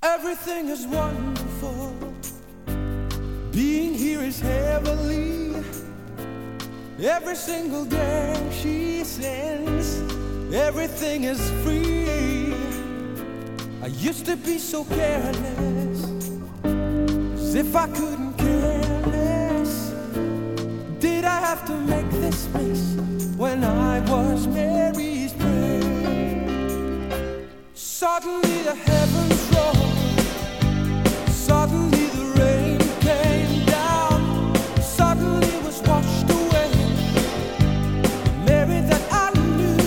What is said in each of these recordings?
Everything is wonderful. Being here is heavenly. Every single day she sings, everything is free. I used to be so careless, as if I couldn't care less. Did I have to make this mess when I was Mary's prayer? Suddenly the heavens rolled, suddenly the rain came down, suddenly was washed away Mary that I knew.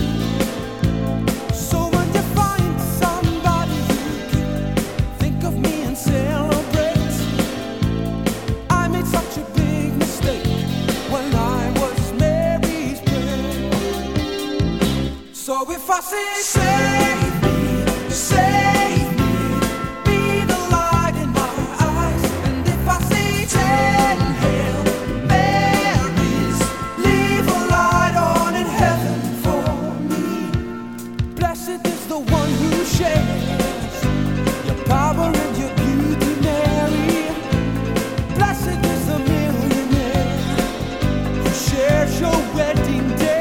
So when you find somebody you can think of me and celebrate. I made such a big mistake when I was Mary's prayer. So if I say save me, save me, be the light in my eyes. And if I say 10 Hail Marys, leave a light on in heaven for me. Blessed is the one who shares your power and your beauty, Mary. Blessed is the millionaire who shares your wedding day.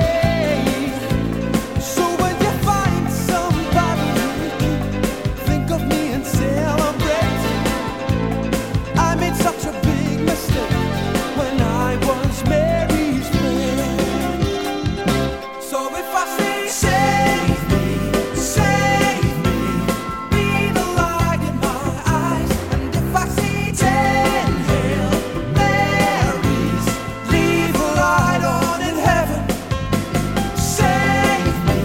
So when you find somebody think of me and celebrate. I made such a big mistake when I was Mary's friend. So if I say save me, be the light in my eyes. And if I say 10 Hail Marys, leave a light on in heaven. Save me,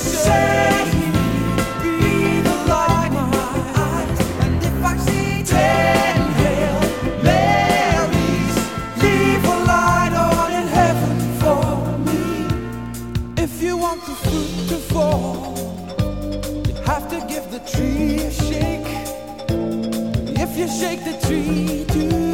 be the light in my eyes. And if I say 10 Hail Marys, leave a light on in heaven for me. If you want the fruit to fall, you have to give the tree a shake. If you shake the tree too